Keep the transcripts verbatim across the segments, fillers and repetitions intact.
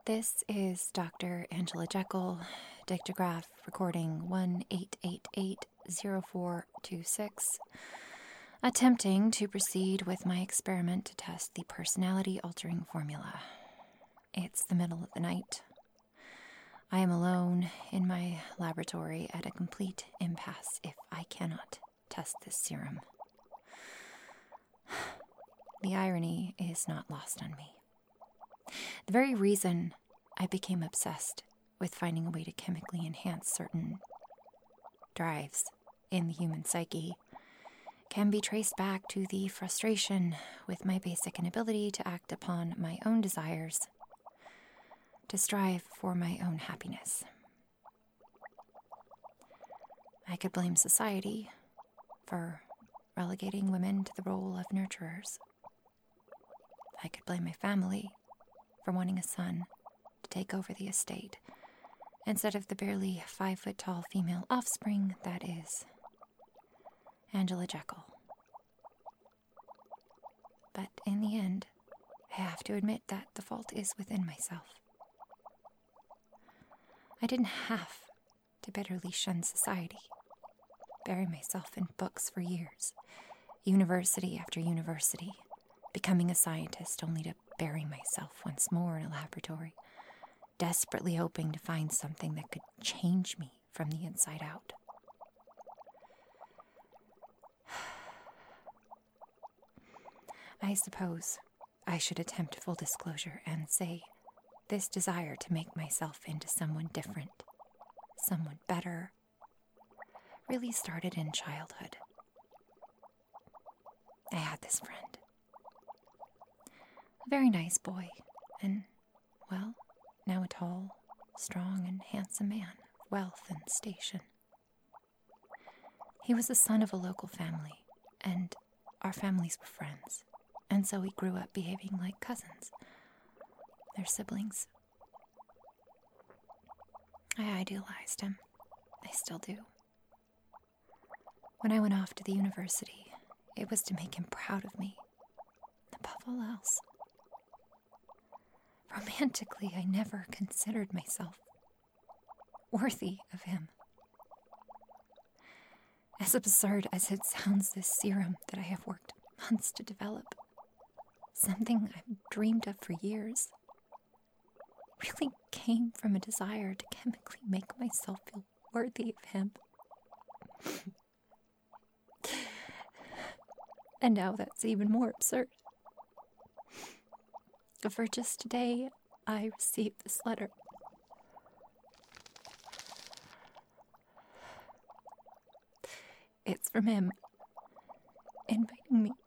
This is Doctor Angela Jekyll, dictograph recording one eight eight eight zero four two six, attempting to proceed with my experiment to test the personality-altering formula. It's the middle of the night. I am alone in my laboratory at a complete impasse if I cannot test this serum. The irony is not lost on me. The very reason I became obsessed with finding a way to chemically enhance certain drives in the human psyche can be traced back to the frustration with my basic inability to act upon my own desires, to strive for my own happiness. I could blame society for relegating women to the role of nurturers. I could blame my family for wanting a son to take over the estate, instead of the barely five-foot-tall female offspring that is Angela Jekyll. But in the end, I have to admit that the fault is within myself. I didn't have to bitterly shun society, bury myself in books for years, university after university, becoming a scientist only to bury myself once more in a laboratory, desperately hoping to find something that could change me from the inside out. I suppose I should attempt full disclosure and say this desire to make myself into someone different, someone better, really started in childhood. I had this friend. A very nice boy, and, well, now a tall, strong, and handsome man of wealth and station. He was the son of a local family, and our families were friends, and so we grew up behaving like cousins, their siblings. I idealized him. I still do. When I went off to the university, it was to make him proud of me, above all else. Romantically, I never considered myself worthy of him. As absurd as it sounds, this serum that I have worked months to develop, something I've dreamed of for years, really came from a desire to chemically make myself feel worthy of him. And now that's even more absurd. For just today, I received this letter. It's from him, inviting me,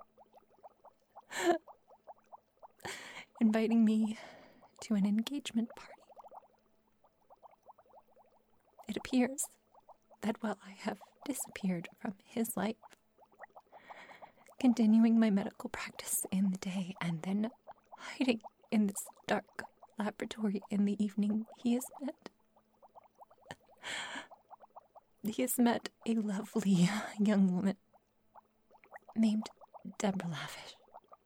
inviting me to an engagement party. It appears that while I have disappeared from his life, continuing my medical practice in the day and then hiding in this dark laboratory in the evening, he has met. He has met a lovely young woman named Deborah Lavish.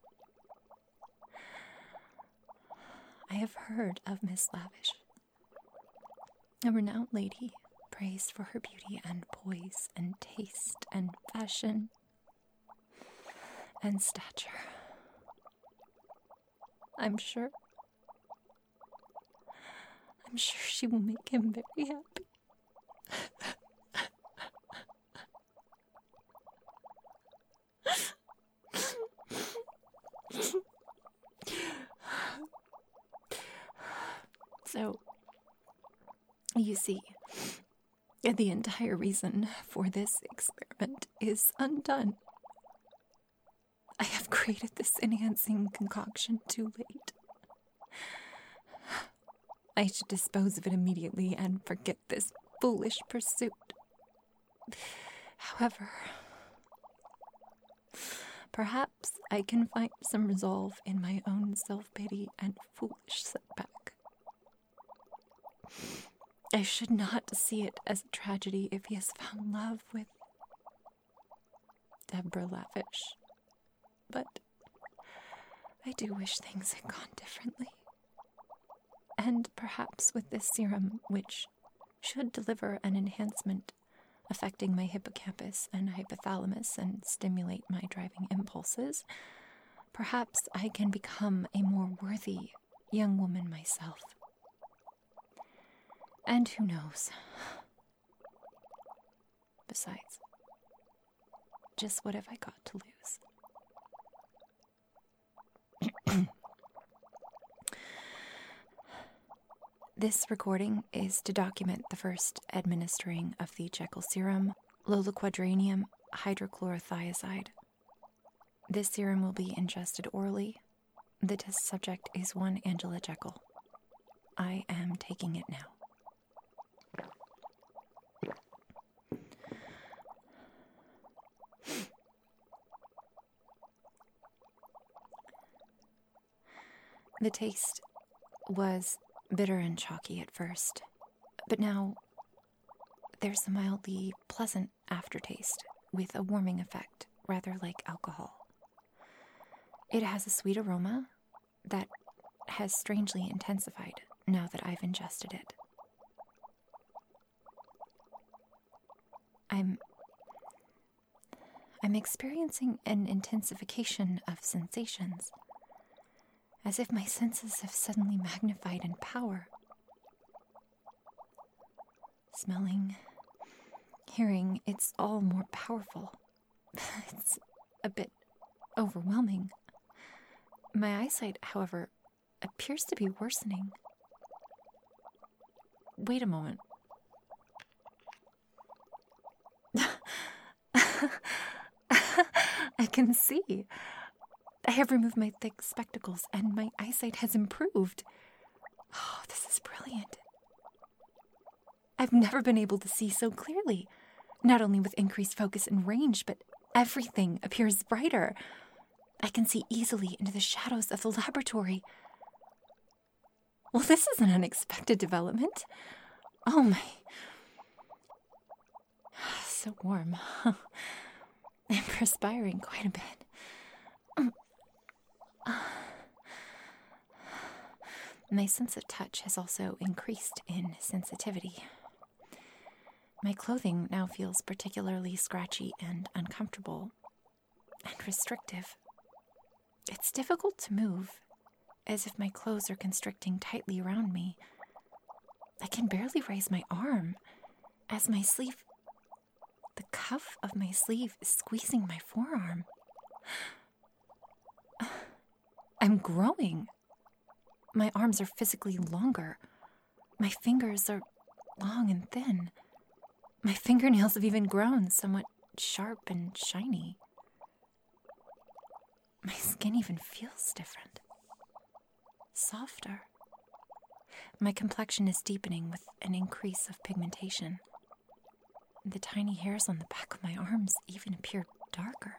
I have heard of Miss Lavish, a renowned lady praised for her beauty and poise and taste and fashion and stature. I'm sure, I'm sure she will make him very happy. So, you see, the entire reason for this experiment is undone. I have created this enhancing concoction too late. I should dispose of it immediately and forget this foolish pursuit. However, perhaps I can find some resolve in my own self-pity and foolish setback. I should not see it as a tragedy if he has found love with Deborah Lavish. But I do wish things had gone differently. And perhaps with this serum, which should deliver an enhancement affecting my hippocampus and hypothalamus and stimulate my driving impulses, perhaps I can become a more worthy young woman myself. And who knows? Besides, just what have I got to lose? This recording is to document the first administering of the Jekyll serum, loloquadranium hydrochlorothiazide. This serum will be ingested orally. The test subject is one Angela Jekyll. I am taking it now. The taste was bitter and chalky at first, but now there's a mildly pleasant aftertaste with a warming effect, rather like alcohol. It has a sweet aroma that has strangely intensified now that I've ingested it. I'm I'm experiencing an intensification of sensations, as if my senses have suddenly magnified in power. Smelling, hearing, it's all more powerful. It's a bit overwhelming. My eyesight, however, appears to be worsening. Wait a moment. I can see. I have removed my thick spectacles, and my eyesight has improved. Oh, this is brilliant. I've never been able to see so clearly, not only with increased focus and range, but everything appears brighter. I can see easily into the shadows of the laboratory. Well, this is an unexpected development. Oh, my... So warm. I'm perspiring quite a bit. My sense of touch has also increased in sensitivity. My clothing now feels particularly scratchy and uncomfortable and restrictive. It's difficult to move, as if my clothes are constricting tightly around me. I can barely raise my arm, as my sleeve, the cuff of my sleeve is squeezing my forearm. I'm growing. My arms are physically longer. My fingers are long and thin. My fingernails have even grown somewhat sharp and shiny. My skin even feels different. Softer. My complexion is deepening with an increase of pigmentation. The tiny hairs on the back of my arms even appear darker.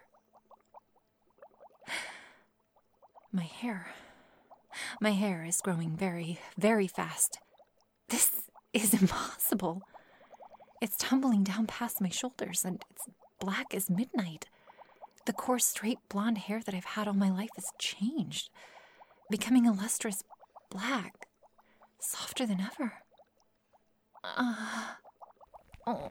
My hair. My hair is growing very, very fast. This is impossible. It's tumbling down past my shoulders, and it's black as midnight. The coarse, straight blonde hair that I've had all my life has changed, becoming a lustrous black, softer than ever. Uh, oh.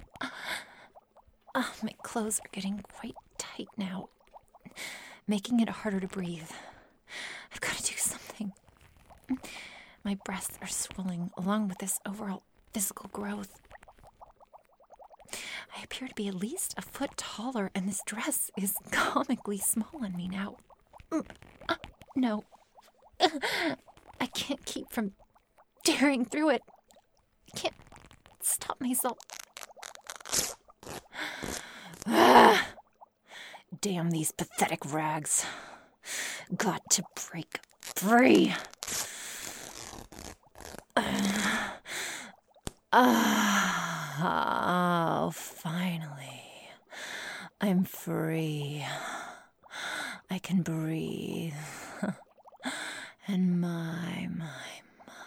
Uh, my clothes are getting quite tight now, making it harder to breathe. I've got to do something. My breasts are swelling along with this overall physical growth. I appear to be at least a foot taller, and this dress is comically small on me now. Uh, no. I can't keep from tearing through it. I can't stop myself. Ah, damn these pathetic rags. Got to break free. Uh, oh, finally. I'm free. I can breathe. And my, my,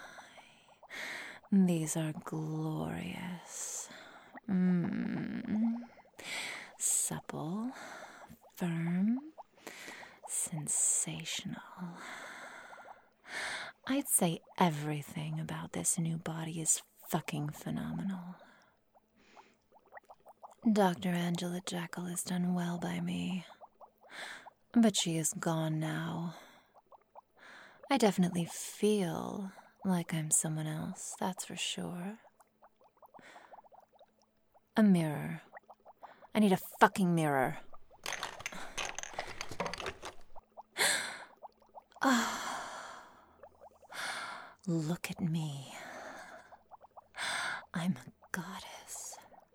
my. These are glorious. Mm. Supple, firm, sensational. I'd say everything about this new body is fucking phenomenal. Doctor Angela Jekyll has done well by me, but she is gone now. I definitely feel like I'm someone else, that's for sure. A mirror. I need a fucking mirror. Look at me. I'm a goddess.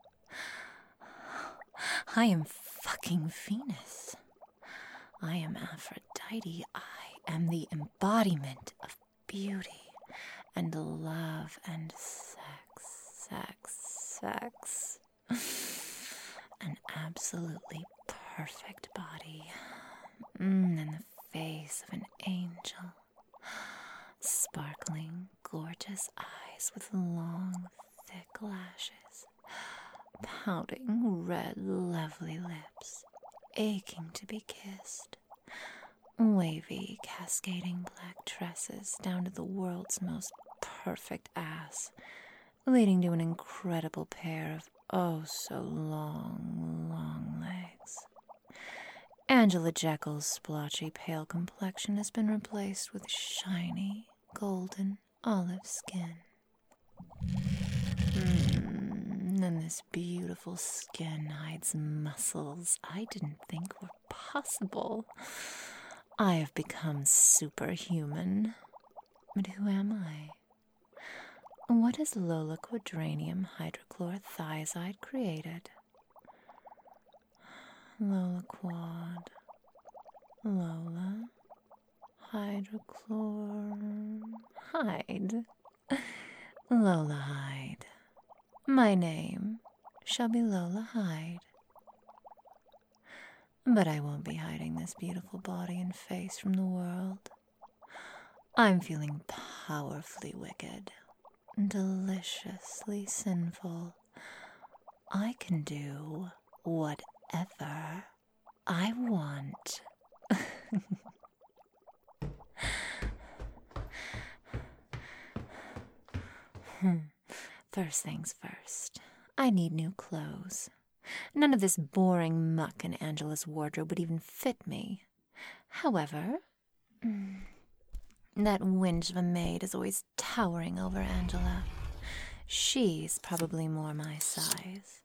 I am fucking Venus. I am Aphrodite. I am the embodiment of beauty and love and sex, sex, sex. An absolutely perfect body. Mm, and the face of an angel. Sparkling, gorgeous eyes with long, thick lashes. Pouting, red, lovely lips. Aching to be kissed. Wavy, cascading black tresses down to the world's most perfect ass, leading to an incredible pair of oh so long, long legs. Angela Jekyll's splotchy, pale complexion has been replaced with shiny, golden, olive skin. Mm, and this beautiful skin hides muscles I didn't think were possible. I have become superhuman. But who am I? What has Lola Quadranium hydrochlorothiazide created? Lola Quad. Lola. Hydrochlor... Hide. Lola Hyde. My name shall be Lola Hyde. But I won't be hiding this beautiful body and face from the world. I'm feeling powerfully wicked, deliciously sinful. I can do whatever I want. First things first, I need new clothes. None of this boring muck in Angela's wardrobe would even fit me. However, that winch of a maid is always towering over Angela. She's probably more my size.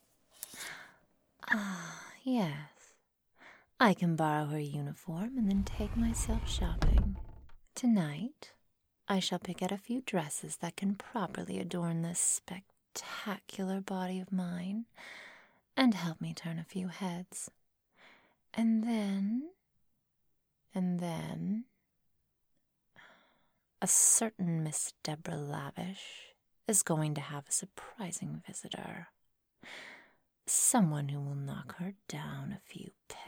Ah, yes. I can borrow her uniform and then take myself shopping. Tonight, I shall pick out a few dresses that can properly adorn this spectacular body of mine and help me turn a few heads. And then, and then, a certain Miss Deborah Lavish is going to have a surprising visitor. Someone who will knock her down a few